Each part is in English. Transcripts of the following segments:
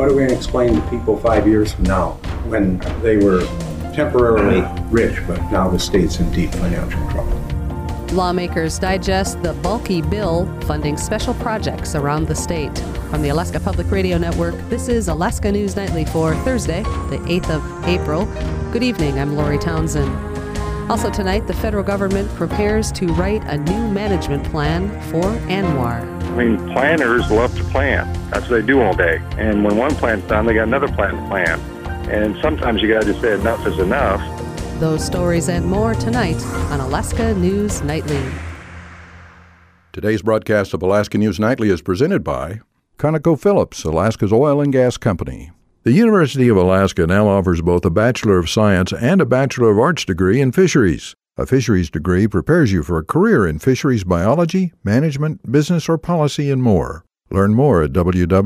What are we going to explain to people 5 years from now when they were temporarily rich, but now the state's in deep financial trouble? Lawmakers digest the bulky bill funding special projects around the state. From the Alaska Public Radio Network, this is Alaska News Nightly for Thursday, the 8th of April. Good evening, I'm Lori Townsend. Also tonight, the federal government prepares to write a new management plan for ANWR. I mean, planners love to plan. That's what they do all day. And when one plan's done, they got another plan to plan. And sometimes you got to just say enough is enough. Those stories and more tonight on Alaska News Nightly. Today's broadcast of Alaska News Nightly is presented by ConocoPhillips, Alaska's oil and gas company. The University of Alaska now offers both a Bachelor of Science and a Bachelor of Arts degree in fisheries. A fisheries degree prepares you for a career in fisheries biology, management, business, or policy, and more. Learn more at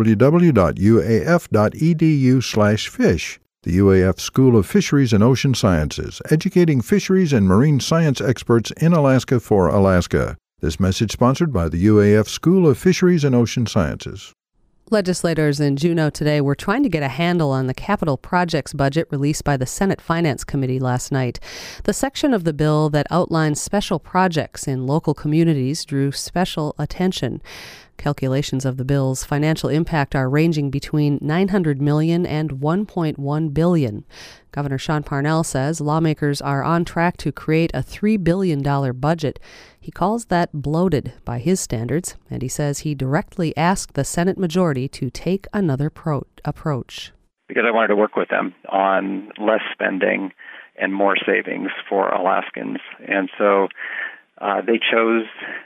www.uaf.edu/fish. The UAF School of Fisheries and Ocean Sciences, educating fisheries and marine science experts in Alaska for Alaska. This message sponsored by the UAF School of Fisheries and Ocean Sciences. Legislators in Juneau today were trying to get a handle on the capital projects budget released by the Senate Finance Committee last night. The section of the bill that outlines special projects in local communities drew special attention. Calculations of the bill's financial impact are ranging between $900 million and $1.1 billion. Governor Sean Parnell says lawmakers are on track to create a $3 billion budget. He calls that bloated by his standards, and he says he directly asked the Senate majority to take another approach. Because I wanted to work with them on less spending and more savings for Alaskans. And so they chose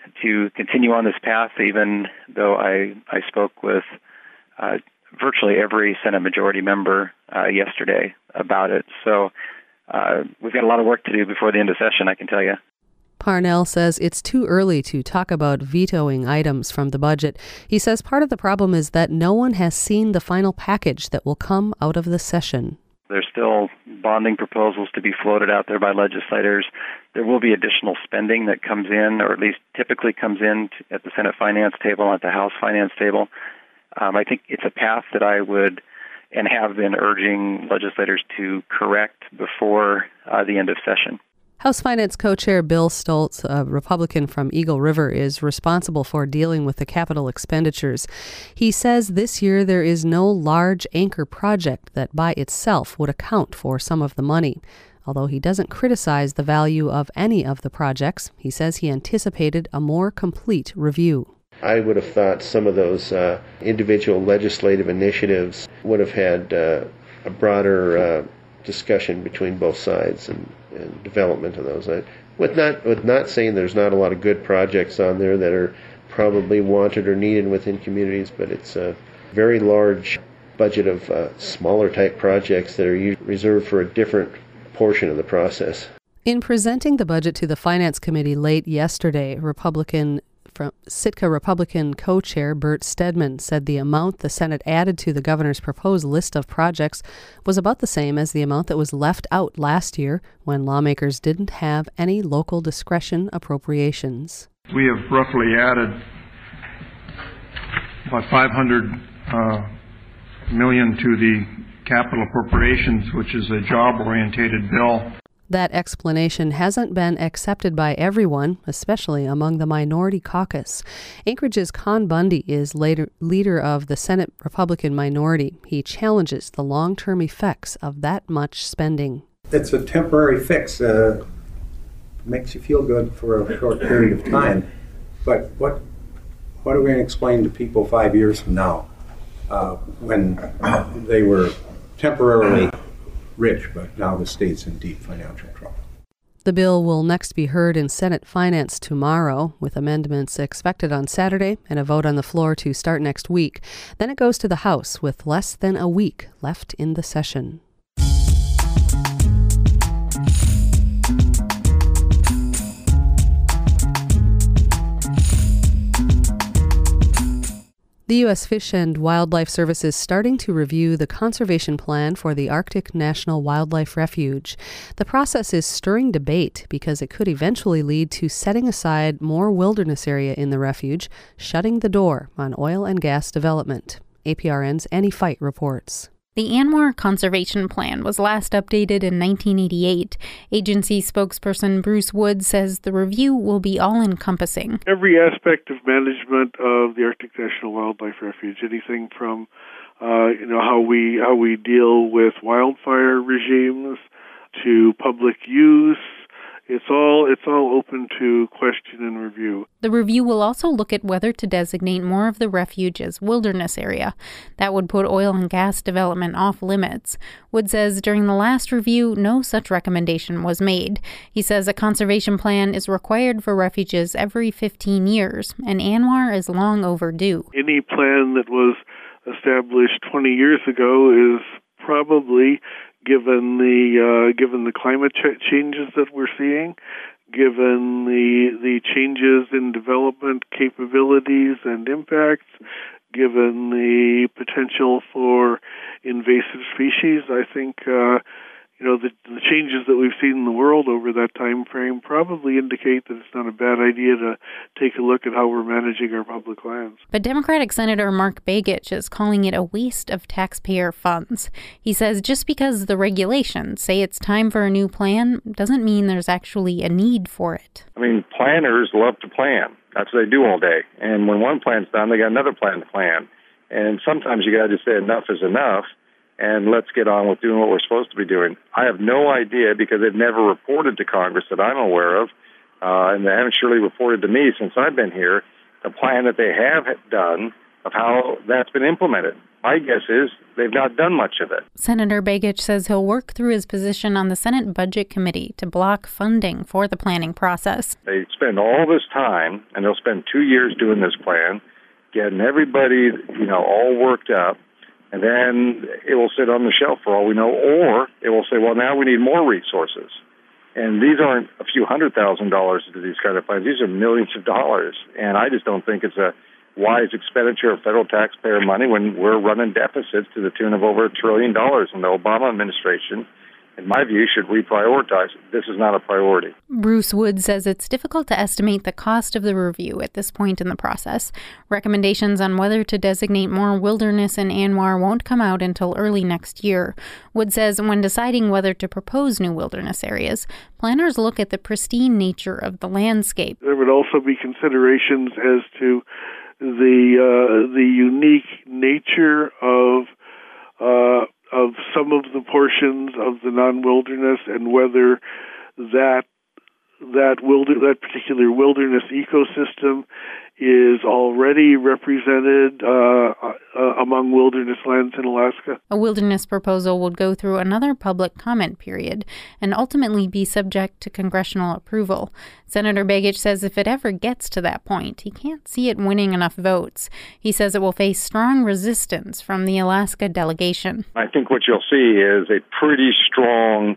to continue on this path, even though I spoke with virtually every Senate majority member yesterday about it. So we've got a lot of work to do before the end of session, I can tell you. Parnell says it's too early to talk about vetoing items from the budget. He says part of the problem is that no one has seen the final package that will come out of the session. There's still bonding proposals to be floated out there by legislators. There will be additional spending that comes in, or at least typically comes in at the Senate Finance table, at the House Finance table. I think it's a path that I would and have been urging legislators to correct before the end of session. House Finance Co-Chair Bill Stoltz, a Republican from Eagle River, is responsible for dealing with the capital expenditures. He says this year there is no large anchor project that by itself would account for some of the money. Although he doesn't criticize the value of any of the projects, he says he anticipated a more complete review. I would have thought some of those individual legislative initiatives would have had a broader discussion between both sides and development of those. With not saying there's not a lot of good projects on there that are probably wanted or needed within communities, but it's a very large budget of smaller type projects that are reserved for a different portion of the process. In presenting the budget to the Finance Committee late yesterday, Sitka Republican co-chair Bert Stedman said the amount the Senate added to the governor's proposed list of projects was about the same as the amount that was left out last year when lawmakers didn't have any local discretion appropriations. We have roughly added about $500 million to the capital appropriations, which is a job-orientated bill. That explanation hasn't been accepted by everyone, especially among the minority caucus. Anchorage's Con Bundy is leader of the Senate Republican minority. He challenges the long-term effects of that much spending. It's a temporary fix. Makes you feel good for a short period of time. But what are we going to explain to people 5 years from now when they were temporarily rich, but now the state's in deep financial trouble? The bill will next be heard in Senate Finance tomorrow, with amendments expected on Saturday and a vote on the floor to start next week. Then it goes to the House with less than a week left in the session. The U.S. Fish and Wildlife Service is starting to review the conservation plan for the Arctic National Wildlife Refuge. The process is stirring debate because it could eventually lead to setting aside more wilderness area in the refuge, shutting the door on oil and gas development. APRN's Annie Fight reports. The ANWR Conservation Plan was last updated in 1988. Agency spokesperson Bruce Wood says the review will be all-encompassing. Every aspect of management of the Arctic National Wildlife Refuge, anything from how we deal with wildfire regimes to public use, it's all open to question and review. The review will also look at whether to designate more of the refuge as wilderness area. That would put oil and gas development off limits. Wood says during the last review, no such recommendation was made. He says a conservation plan is required for refuges every 15 years, and ANWR is long overdue. Any plan that was established 20 years ago is probably, given the climate changes that we're seeing, given the changes in development capabilities and impacts, given the potential for invasive species, I think the changes that we've seen in the world over that time frame probably indicate that it's not a bad idea to take a look at how we're managing our public lands. But Democratic Senator Mark Begich is calling it a waste of taxpayer funds. He says just because the regulations say it's time for a new plan doesn't mean there's actually a need for it. I mean, planners love to plan. That's what they do all day. And when one plan's done, they got another plan to plan. And sometimes you got to just say enough is enough, and let's get on with doing what we're supposed to be doing. I have no idea, because they've never reported to Congress that I'm aware of, and they haven't surely reported to me since I've been here, the plan that they have done of how that's been implemented. My guess is they've not done much of it. Senator Begich says he'll work through his position on the Senate Budget Committee to block funding for the planning process. They spend all this time, and they'll spend 2 years doing this plan, getting everybody, all worked up, and then it will sit on the shelf for all we know, or it will say, well, now we need more resources. And these aren't a few $100,000 to these kind of plans. These are millions of dollars. And I just don't think it's a wise expenditure of federal taxpayer money when we're running deficits to the tune of over $1 trillion. And the Obama administration, in my view, should reprioritize. This is not a priority. Bruce Wood says it's difficult to estimate the cost of the review at this point in the process. Recommendations on whether to designate more wilderness in ANWR won't come out until early next year. Wood says when deciding whether to propose new wilderness areas, planners look at the pristine nature of the landscape. There would also be considerations as to the unique nature of some of the portions of the non-wilderness, and whether that particular wilderness ecosystem is already represented among wilderness lands in Alaska. A wilderness proposal would go through another public comment period and ultimately be subject to congressional approval. Senator Begich says if it ever gets to that point, he can't see it winning enough votes. He says it will face strong resistance from the Alaska delegation. I think what you'll see is a pretty strong,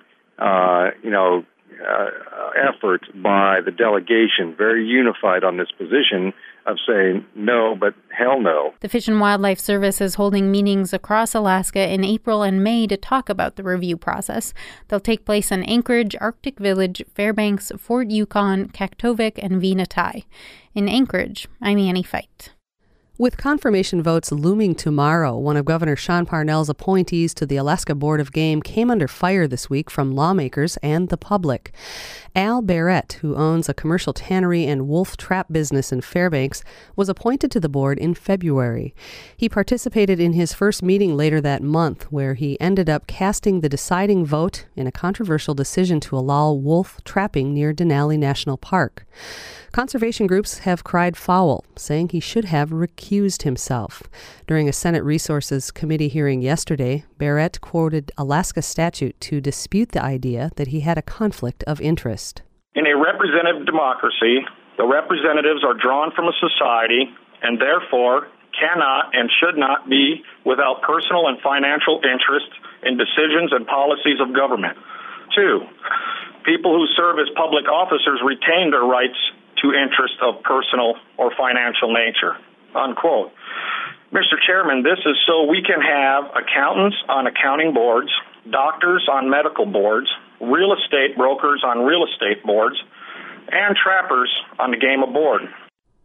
effort by the delegation, very unified on this position of saying no, but hell no. The Fish and Wildlife Service is holding meetings across Alaska in April and May to talk about the review process. They'll take place in Anchorage, Arctic Village, Fairbanks, Fort Yukon, Kaktovik, and Venati. In Anchorage, I'm Annie Fight. With confirmation votes looming tomorrow, one of Governor Sean Parnell's appointees to the Alaska Board of Game came under fire this week from lawmakers and the public. Al Barrett, who owns a commercial tannery and wolf trap business in Fairbanks, was appointed to the board in February. He participated in his first meeting later that month, where he ended up casting the deciding vote in a controversial decision to allow wolf trapping near Denali National Park. Conservation groups have cried foul, saying he should have recused himself. During a Senate Resources Committee hearing yesterday, Barrett quoted Alaska statute to dispute the idea that he had a conflict of interest. In a representative democracy, the representatives are drawn from a society and therefore cannot and should not be without personal and financial interest in decisions and policies of government. 2, people who serve as public officers retain their rights to interests of personal or financial nature, unquote. Mr. Chairman, this is so we can have accountants on accounting boards, doctors on medical boards, real estate brokers on real estate boards, and trappers on the GAMA board.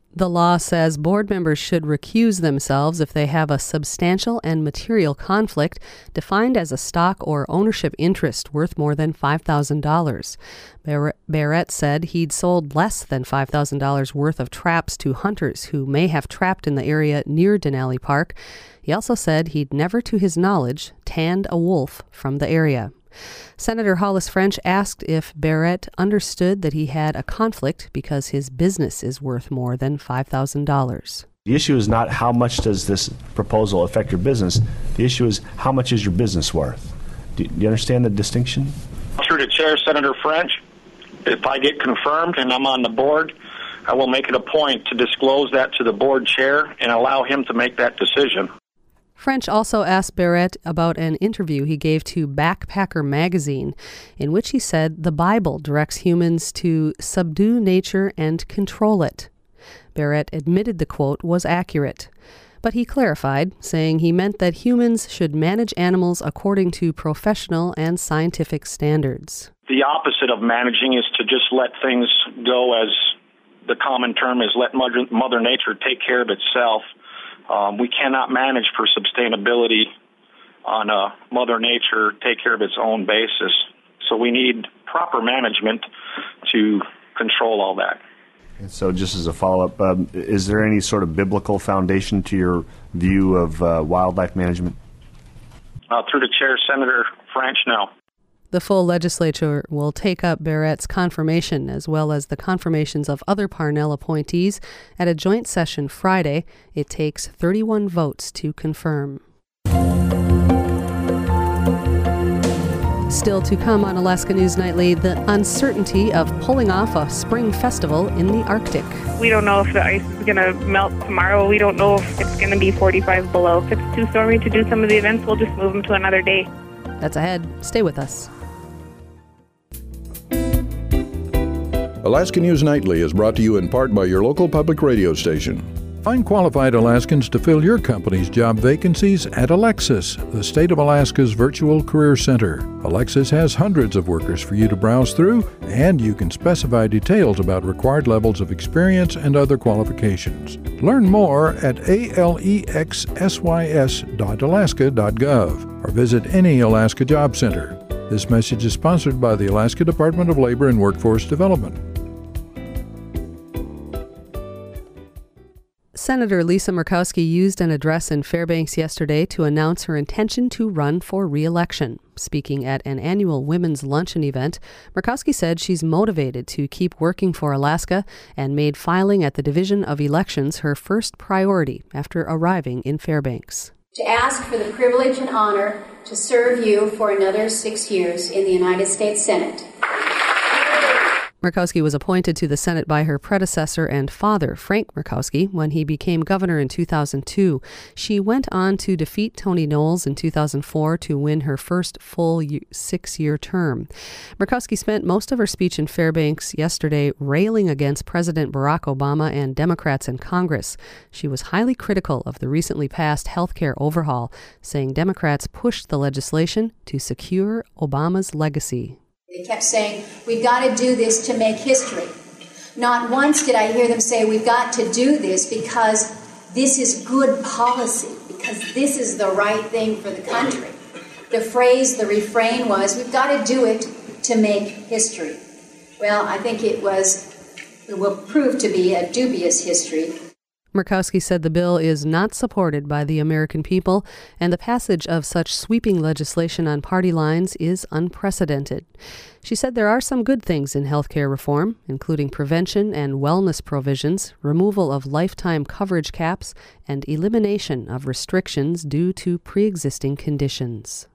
The law says board members should recuse themselves if they have a substantial and material conflict defined as a stock or ownership interest worth more than $5,000. Barrett said he'd sold less than $5,000 worth of traps to hunters who may have trapped in the area near Denali Park. He also said he'd never, to his knowledge, tanned a wolf from the area. Senator Hollis French asked if Barrett understood that he had a conflict because his business is worth more than $5,000. The issue is not how much does this proposal affect your business. The issue is how much is your business worth. Do you understand the distinction? Through the chair, Senator French, if I get confirmed and I'm on the board, I will make it a point to disclose that to the board chair and allow him to make that decision. French also asked Barrett about an interview he gave to Backpacker magazine, in which he said the Bible directs humans to subdue nature and control it. Barrett admitted the quote was accurate, but he clarified, saying he meant that humans should manage animals according to professional and scientific standards. The opposite of managing is to just let things go, as the common term is let Mother Nature take care of itself. We cannot manage for sustainability on Mother Nature take care of its own basis. So we need proper management to control all that. And so just as a follow-up, is there any sort of biblical foundation to your view of wildlife management? Through the chair, Senator French, no. The full legislature will take up Barrett's confirmation as well as the confirmations of other Parnell appointees at a joint session Friday. It takes 31 votes to confirm. Still to come on Alaska News Nightly, the uncertainty of pulling off a spring festival in the Arctic. We don't know if the ice is going to melt tomorrow. We don't know if it's going to be 45 below. If it's too stormy to do some of the events, we'll just move them to another day. That's ahead. Stay with us. Alaska News Nightly is brought to you in part by your local public radio station. Find qualified Alaskans to fill your company's job vacancies at Alexis, the state of Alaska's virtual career center. Alexis has hundreds of workers for you to browse through, and you can specify details about required levels of experience and other qualifications. Learn more at alexsys.alaska.gov or visit any Alaska Job Center. This message is sponsored by the Alaska Department of Labor and Workforce Development. Senator Lisa Murkowski used an address in Fairbanks yesterday to announce her intention to run for re-election. Speaking at an annual women's luncheon event, Murkowski said she's motivated to keep working for Alaska and made filing at the Division of Elections her first priority after arriving in Fairbanks. To ask for the privilege and honor to serve you for another 6 years in the United States Senate. Murkowski was appointed to the Senate by her predecessor and father, Frank Murkowski, when he became governor in 2002. She went on to defeat Tony Knowles in 2004 to win her first full 6-year term. Murkowski spent most of her speech in Fairbanks yesterday railing against President Barack Obama and Democrats in Congress. She was highly critical of the recently passed health care overhaul, saying Democrats pushed the legislation to secure Obama's legacy. They kept saying, we've got to do this to make history. Not once did I hear them say, we've got to do this because this is good policy, because this is the right thing for the country. The refrain was, we've got to do it to make history. Well, I think it will prove to be a dubious history. Murkowski said the bill is not supported by the American people, and the passage of such sweeping legislation on party lines is unprecedented. She said there are some good things in health care reform, including prevention and wellness provisions, removal of lifetime coverage caps, and elimination of restrictions due to pre-existing conditions.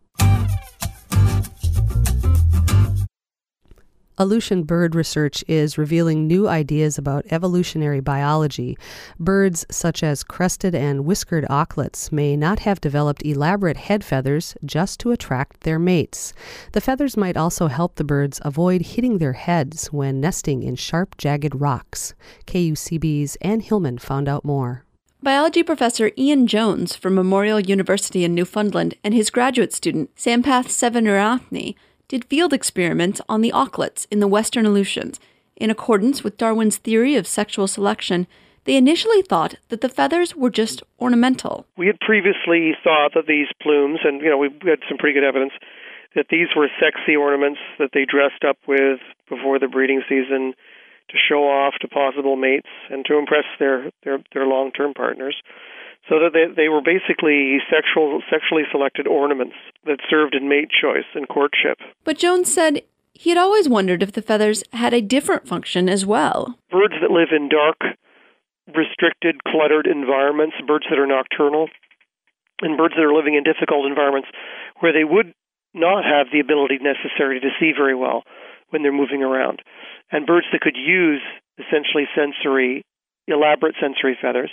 Aleutian bird research is revealing new ideas about evolutionary biology. Birds such as crested and whiskered auklets may not have developed elaborate head feathers just to attract their mates. The feathers might also help the birds avoid hitting their heads when nesting in sharp, jagged rocks. KUCB's Ann Hillman found out more. Biology professor Ian Jones from Memorial University in Newfoundland and his graduate student Sampath Sevenarathne did field experiments on the auklets in the western Aleutians. In accordance with Darwin's theory of sexual selection, they initially thought that the feathers were just ornamental. We had previously thought that these plumes, and we had some pretty good evidence, that these were sexy ornaments that they dressed up with before the breeding season to show off to possible mates and to impress their long-term partners. So that they were basically sexually selected ornaments that served in mate choice and courtship. But Jones said he had always wondered if the feathers had a different function as well. Birds that live in dark, restricted, cluttered environments, birds that are nocturnal, and birds that are living in difficult environments where they would not have the ability necessary to see very well when they're moving around. And birds that could use essentially elaborate sensory feathers.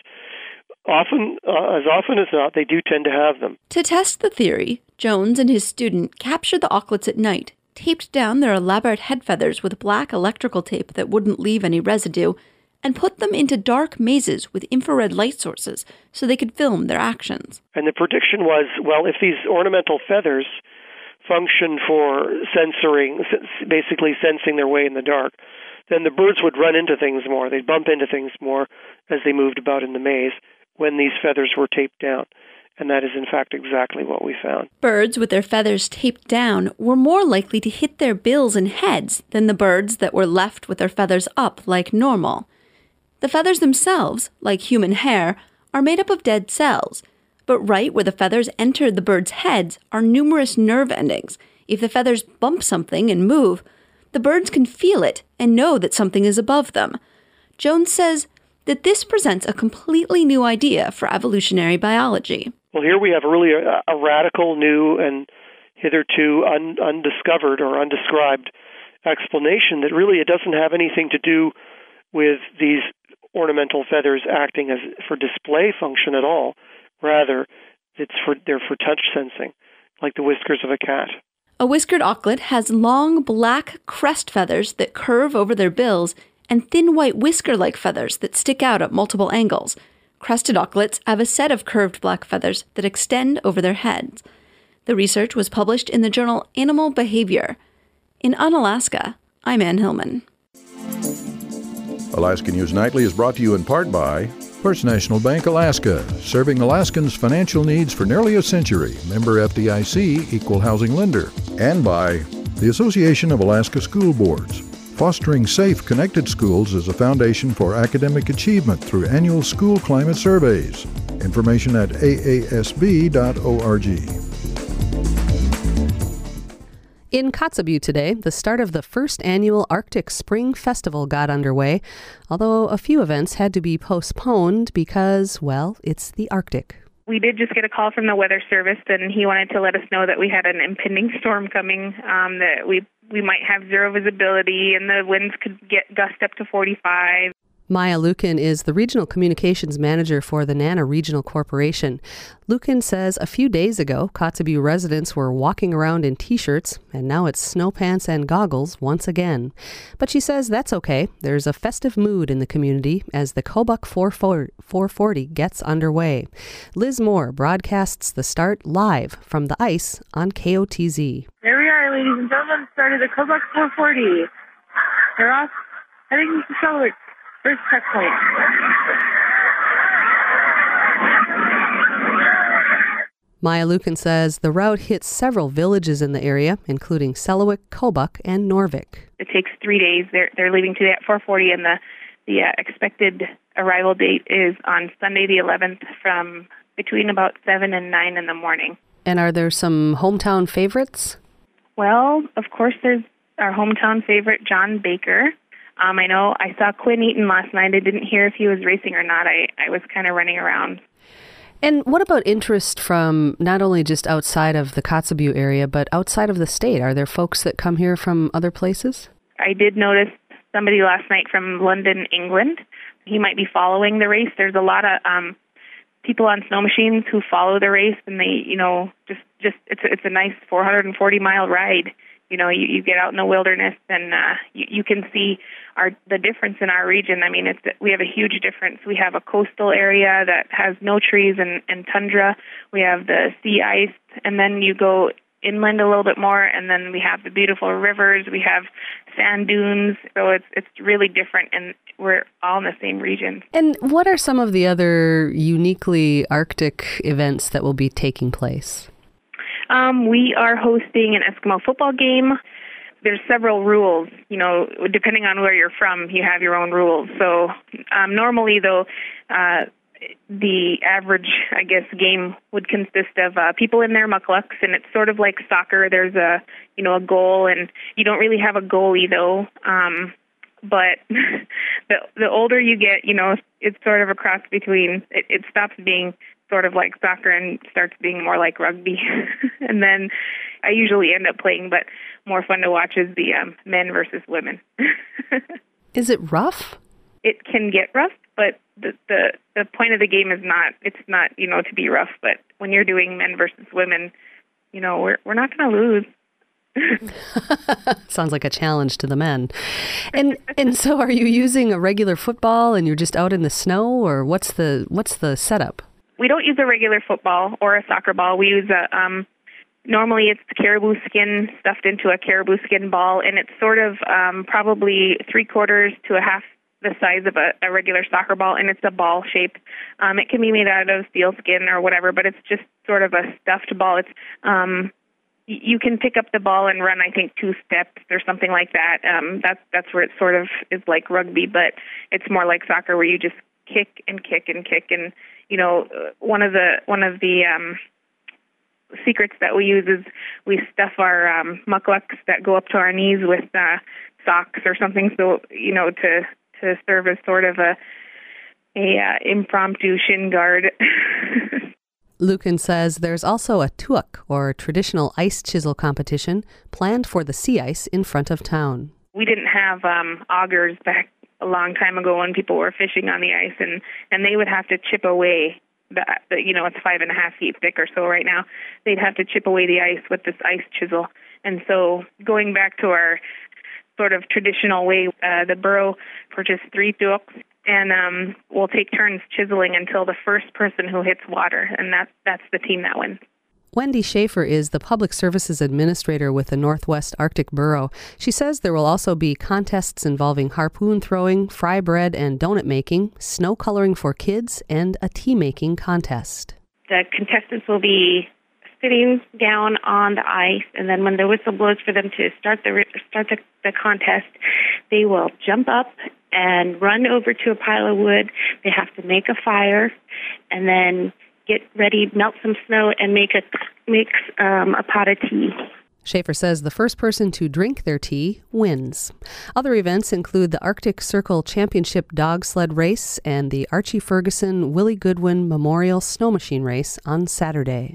As often as not, they do tend to have them. To test the theory, Jones and his student captured the auklets at night, taped down their elaborate head feathers with black electrical tape that wouldn't leave any residue, and put them into dark mazes with infrared light sources so they could film their actions. And the prediction was, well, if these ornamental feathers function for basically sensing their way in the dark, then the birds would run into things more. They'd bump into things more as they moved about in the maze when these feathers were taped down. And that is, in fact, exactly what we found. Birds with their feathers taped down were more likely to hit their bills and heads than the birds that were left with their feathers up like normal. The feathers themselves, like human hair, are made up of dead cells. But right where the feathers entered the birds' heads are numerous nerve endings. If the feathers bump something and move, the birds can feel it and know that something is above them. Jones says that this presents a completely new idea for evolutionary biology. Well, here we have really a radical, new, and hitherto undiscovered or undescribed explanation that really it doesn't have anything to do with these ornamental feathers acting as for display function at all. Rather, they're for touch sensing, like the whiskers of a cat. A whiskered auklet has long black crest feathers that curve over their bills and thin white whisker-like feathers that stick out at multiple angles. Crested auklets have a set of curved black feathers that extend over their heads. The research was published in the journal Animal Behavior. In Unalaska, I'm Ann Hillman. Alaska News Nightly is brought to you in part by First National Bank Alaska, serving Alaskans' financial needs for nearly a century. Member FDIC, Equal Housing Lender. And by the Association of Alaska School Boards. Fostering safe, connected schools is a foundation for academic achievement through annual school climate surveys. Information at aasb.org. In Kotzebue today, the start of the first annual Arctic Spring Festival got underway, although a few events had to be postponed because, well, it's the Arctic. We did just get a call from the Weather Service, and he wanted to let us know that we had an impending storm coming, that we might have zero visibility, and the winds could gust up to 45. Maya Lukin is the Regional Communications Manager for the NANA Regional Corporation. Lukin says a few days ago, Kotzebue residents were walking around in T-shirts, and now it's snow pants and goggles once again. But she says that's okay. There's a festive mood in the community as the Kobuk 440 gets underway. Liz Moore broadcasts the start live from the ice on KOTZ. There we are, ladies and gentlemen, start of the Kobuk 440. They're off, heading to Selwick. First checkpoint. Maya Lukin says the route hits several villages in the area, including Selawik, Kobuk, and Norvik. It takes 3 days. They're leaving today at 4:40, and the expected arrival date is on Sunday the 11th from between about 7 and 9 in the morning. And are there some hometown favorites? Well, of course, there's our hometown favorite, John Baker. I know I saw Quinn Eaton last night. I didn't hear if he was racing or not. I was kind of running around. And what about interest from not only just outside of the Kotzebue area, but outside of the state? Are there folks that come here from other places? I did notice somebody last night from London, England. He might be following the race. There's a lot of people on snow machines who follow the race, and they, just it's a nice 440-mile ride. You get out in the wilderness, and you can see the difference in our region. I mean, we have a huge difference. We have a coastal area that has no trees and tundra. We have the sea ice, and then you go inland a little bit more, and then we have the beautiful rivers, we have sand dunes, so it's really different, and we're all in the same region. And what are some of the other uniquely Arctic events that will be taking place? We are hosting an Eskimo football game. There's several rules, depending on where you're from, you have your own rules. So normally, though, the average, game would consist of people in their mucklucks, and it's sort of like soccer. There's a goal, and you don't really have a goalie, though. But the older you get, it's sort of a cross between, it stops being sort of like soccer and starts being more like rugby. And then I usually end up playing, but more fun to watch is the men versus women. Is it rough? It can get rough, but the point of the game is not to be rough, but when you're doing men versus women, we're not going to lose. Sounds like a challenge to the men. And so are you using a regular football and you're just out in the snow, or what's the setup? We don't use a regular football or a soccer ball. We use normally it's caribou skin stuffed into a caribou skin ball, and it's sort of probably 3/4 to a half the size of a regular soccer ball, and it's a ball shape. It can be made out of seal skin or whatever, but it's just sort of a stuffed ball. It's you can pick up the ball and run, I think, 2 steps or something like that. That's where it sort of is like rugby, but it's more like soccer where you just kick and kick and kick. And one of the secrets that we use is we stuff our mucklucks that go up to our knees with socks or something, so to serve as sort of a impromptu shin guard. Lucan says there's also a tuak, or traditional ice chisel competition, planned for the sea ice in front of town. We didn't have augers back a long time ago when people were fishing on the ice, and they would have to chip away it's 5.5 feet thick or so right now. They'd have to chip away the ice with this ice chisel. And so going back to our sort of traditional way, the borough purchased 3 tuaks, and we'll take turns chiseling until the first person who hits water, and that's the team that wins. Wendy Schaefer is the Public Services Administrator with the Northwest Arctic Borough. She says there will also be contests involving harpoon throwing, fry bread and donut making, snow coloring for kids, and a tea making contest. The contestants will be sitting down on the ice, and then when the whistle blows for them to start the contest, they will jump up and run over to a pile of wood. They have to make a fire, and then get ready, melt some snow, and make a pot of tea. Schaefer says the first person to drink their tea wins. Other events include the Arctic Circle Championship Dog Sled Race and the Archie Ferguson Willie Goodwin Memorial Snow Machine Race on Saturday.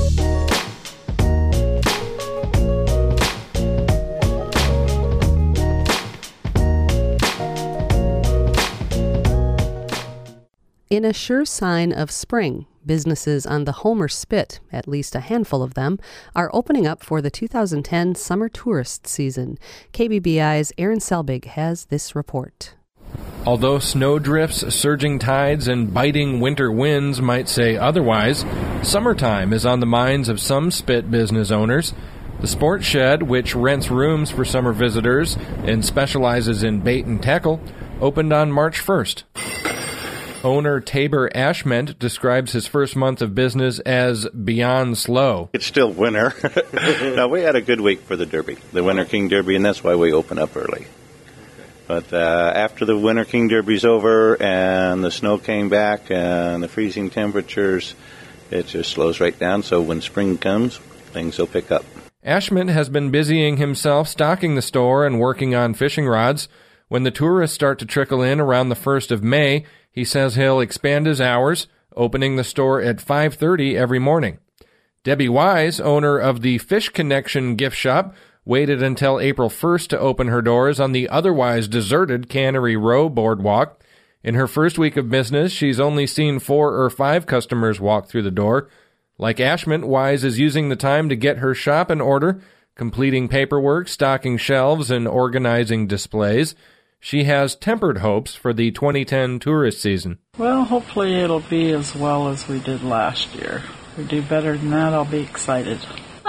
In a sure sign of spring, businesses on the Homer Spit, at least a handful of them, are opening up for the 2010 summer tourist season. KBBI's Aaron Selbig has this report. Although snowdrifts, surging tides, and biting winter winds might say otherwise, summertime is on the minds of some Spit business owners. The Sports Shed, which rents rooms for summer visitors and specializes in bait and tackle, opened on March 1st. Owner Tabor Ashment describes his first month of business as beyond slow. It's still winter. No, we had a good week for the Derby, the Winter King Derby, and that's why we open up early. But after the Winter King Derby's over and the snow came back and the freezing temperatures, it just slows right down. So when spring comes, things will pick up. Ashment has been busying himself stocking the store and working on fishing rods. When the tourists start to trickle in around the 1st of May, he says he'll expand his hours, opening the store at 5:30 every morning. Debbie Wise, owner of the Fish Connection gift shop, waited until April 1st to open her doors on the otherwise deserted Cannery Row boardwalk. In her first week of business, she's only seen 4 or 5 customers walk through the door. Like Ashment, Wise is using the time to get her shop in order, completing paperwork, stocking shelves, and organizing displays. She has tempered hopes for the 2010 tourist season. Well, hopefully it'll be as well as we did last year. If we do better than that, I'll be excited.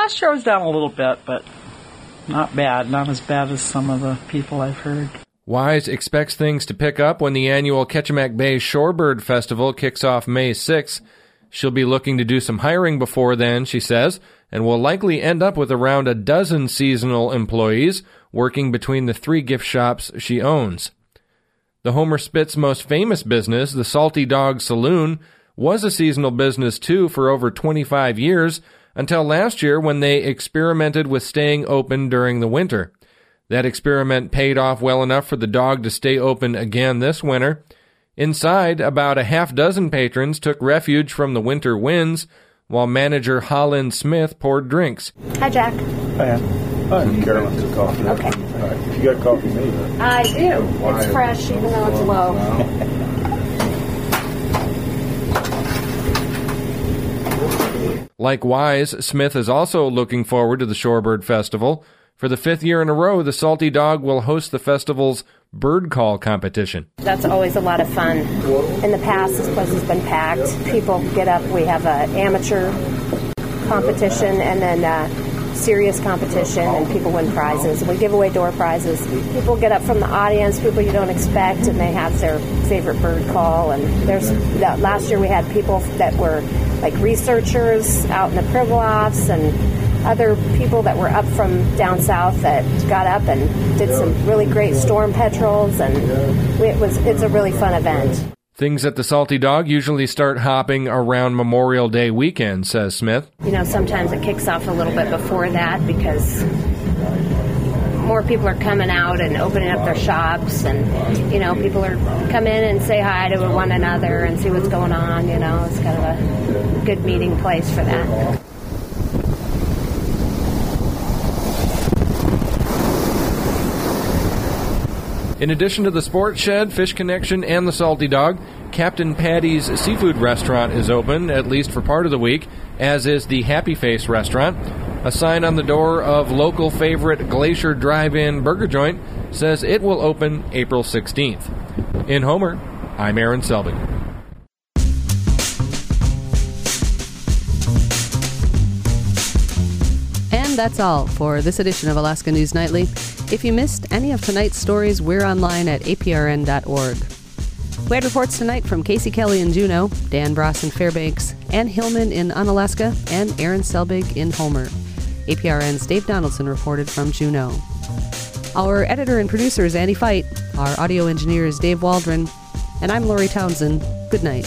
last year I was down a little bit, but not bad. Not as bad as some of the people I've heard. Wise expects things to pick up when the annual Ketchimak Bay Shorebird Festival kicks off May 6th. She'll be looking to do some hiring before then, she says, and will likely end up with around a dozen seasonal employees working between the 3 gift shops she owns. The Homer Spitz most famous business, the Salty Dog Saloon, was a seasonal business too for over 25 years until last year when they experimented with staying open during the winter. That experiment paid off well enough for the dog to stay open again this winter. Inside, about a half dozen patrons took refuge from the winter winds, while manager Holland Smith poured drinks. Hi, Jack. Hi, Ann. Carolyn took coffee. Okay. All right. You got coffee made? I do. It's fresh, even though it's low. Likewise, Smith is also looking forward to the Shorebird Festival. For the 5th year in a row, the Salty Dog will host the festival's bird call competition. That's always a lot of fun. In the past, this place has been packed. People get up. We have an amateur competition and then serious competition, and people win prizes. We give away door prizes. People get up from the audience, people you don't expect, and they have their favorite bird call. And last year we had people that were like researchers out in the Pribilofs and other people that were up from down south that got up and did some really great storm petrels, and it's a really fun event. Things at the Salty Dog usually start hopping around Memorial Day weekend, says Smith. You know, sometimes it kicks off a little bit before that because more people are coming out and opening up their shops, and, you know, people are come in and say hi to one another and see what's going on. You know, it's kind of a good meeting place for that. In addition to the Sports Shed, Fish Connection, and the Salty Dog, Captain Patty's Seafood Restaurant is open, at least for part of the week, as is the Happy Face Restaurant. A sign on the door of local favorite Glacier Drive-In Burger Joint says it will open April 16th. In Homer, I'm Aaron Selvig. And that's all for this edition of Alaska News Nightly. If you missed any of tonight's stories, we're online at aprn.org. We had reports tonight from Casey Kelly in Juneau, Dan Bross in Fairbanks, Ann Hillman in Unalaska, and Aaron Selbig in Homer. APRN's Dave Donaldson reported from Juneau. Our editor and producer is Andy Feit. Our audio engineer is Dave Waldron. And I'm Lori Townsend. Good night.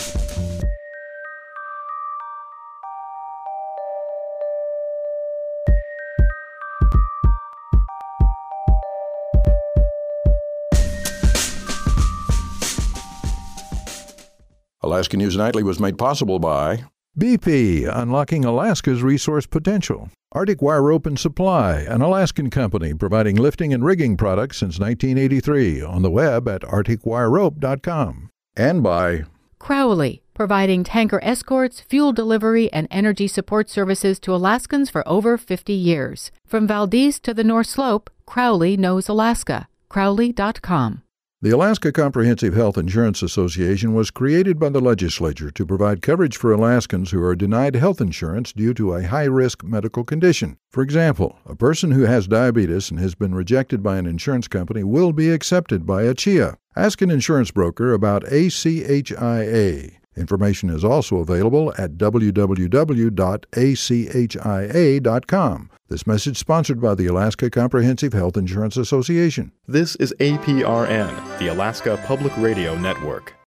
Alaska News Nightly was made possible by BP, unlocking Alaska's resource potential. Arctic Wire Rope and Supply, an Alaskan company providing lifting and rigging products since 1983. On the web at arcticwirerope.com. And by Crowley, providing tanker escorts, fuel delivery, and energy support services to Alaskans for over 50 years. From Valdez to the North Slope, Crowley knows Alaska. Crowley.com. The Alaska Comprehensive Health Insurance Association was created by the legislature to provide coverage for Alaskans who are denied health insurance due to a high-risk medical condition. For example, a person who has diabetes and has been rejected by an insurance company will be accepted by ACHIA. Ask an insurance broker about ACHIA. Information is also available at www.achia.com. This message sponsored by the Alaska Comprehensive Health Insurance Association. This is APRN, the Alaska Public Radio Network.